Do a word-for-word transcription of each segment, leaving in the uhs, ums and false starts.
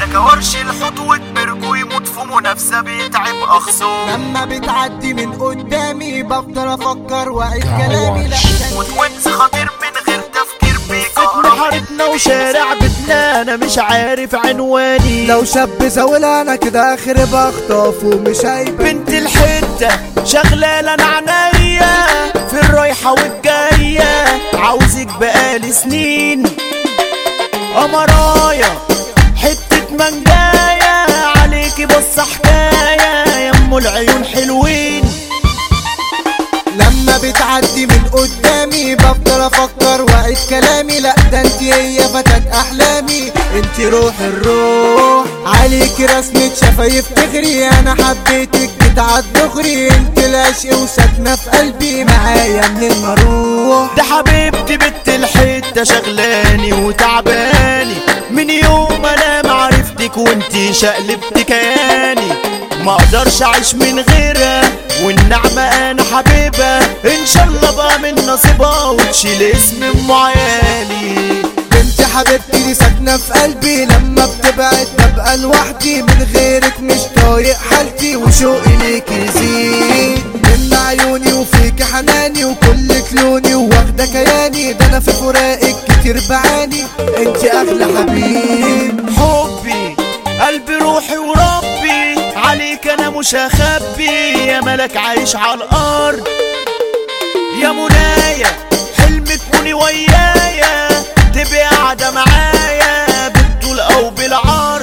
كورش الحوت وكبرك ويموت في منافسة بيتعب أخصام. لما بتعدي من قدامي بفضل افكر واعيد كلامي لا وتوينز خطير من غير تفكير بيكهرب. حارتنا وشارع بيتنا انا مش عارف عنواني. لو شاب زاولة انا كده اخر بخطف ومش هيبان. بنت الحتة شغلة انا عناية في الرايحة والجاية، عاوزك بقالي سنين قمرايا حتة منجاية، عليكي بص حكاية يا ام العيون حلوين. لما بتعدي من قدامي بفضل افكر واعيد كلامي لا ده انتي هي فتاة احلامي، انتي روح الروح عليكي رسمة شفايف تغري، انا حبيتك جيت عالدغري، انتي العشق وساكنة في قلبي معايا منين ما اروح. ده حبيبتي بنت الحتة شغلاني وتعباني من يوم انا معرفتك وانتي شقلبت كياني، ما اقدرش اعيش من غيرها والنعمة انا حبيبها، ان شاء الله بقى من نصيبها وتشيل اسم ام عيالي. بنتي حبيبتي دي ساكنة في قلبي، لما بتبعد ببقى لوحدي، من غيرك مش طايق حالتي وشوقي ليكي يزيد، من عيوني وفيكي حناني وكلك لوني وواخدة كياني، ده انا في فراقك كتير بعاني، انتي اغلى حبيب. حبي قلبي روحي وربي عليك انا مش هخبي، يا ملك عايش على الارض يا منايا، حلم تكوني ويايا تبقي قاعدة معايا بالطول او بالعرض.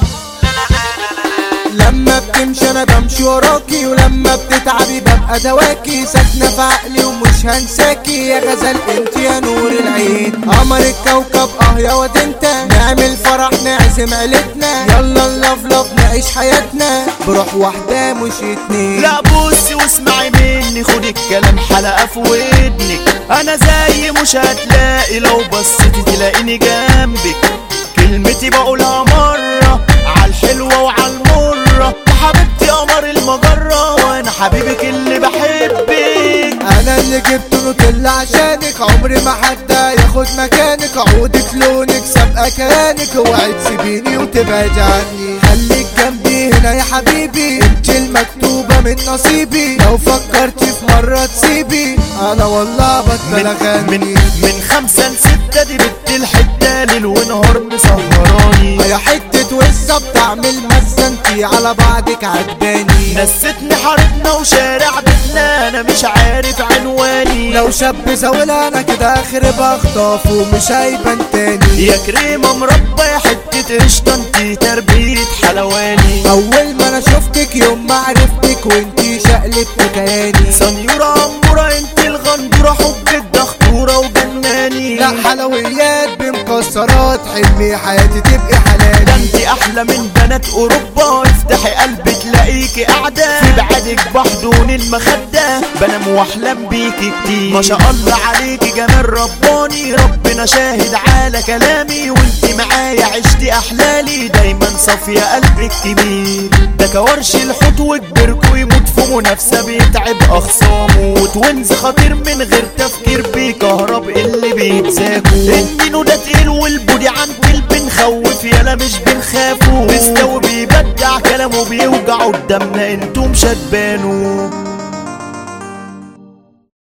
لما بتمشي انا بمشي وراكي، ولما بتتعبي ببقى دواكي، ساكنة في عقلي ومش هنساكي، يا غزل انت يا نور العين، قمر الكوكب اه يا واد انت، نعمل فرح نعزم عيلتنا، يلا نلفلف نعيش حياتنا بروح واحدة مش اتنين. لا بصي واسمعي مني خدي الكلام حلقة في ودنك، انا زي مش هتلاقي لو بصيتي تلاقيني جنبك، كلمتي بقولها مرة عالحلوة وعالمرة، حبيبتي قمر المجرة وانا حبيبك اللي بحبك، انا اللي جبت نوتيلا عشانك، عمري ما حد ياخد مكانك، عودك لونك سابقة كيانك، اوعي تسيبيني وتبعد عني، خليك جنبي هنا يا حبيبي، انت المكتوبة من نصيبي، لو فكرتي في مرة تسيبي انا والله بطل اغني. من من خمسة لستة دي بنت الحتة ليل ونهار مسهراني، يا حتة وزة بتعمل مزة انتي على بعضك عجباني، نستني حارتنا وشارع بيتنا انا مش عارف عنواني، لو شاب زاولة انا كده اخر بخطف ومش هيبان تاني، يا كريمة مربى يا حتة قشطة انتي تربية حلواني، اول ما انا شفتك يوم ما عرفتك وانتي شقلبت كياني، سنيورة أمورة انتي الغندورة حبك دخطورة وجناني، لا حلويات بمكسرات حلمي حياتي تبقي حلالي، ده انتي احلى من بنات اوروبا، افتحي قلبك تلاقيكي قاعدة في بعدك بحضون المخدة، بنام واحلم بيكي كتير، ما شاء الله عليكي جمال رباني، ربنا شاهد على كلامي، وانتي معايا عشتي احلالي، دايما صافية قلبك كبير، ده كورش الحوت وكبرك ويموت في منافسة بيتعب اخصامه، وتوينز خطير من غير تفكير بيكهرب اللي بيتزاكوا، النينو ده تقيل والبودي عن كلب بنخوف يالا مش بنخافه، بيستوي بيبدع كلامه بيوجع قدامنا انتم شدبانه.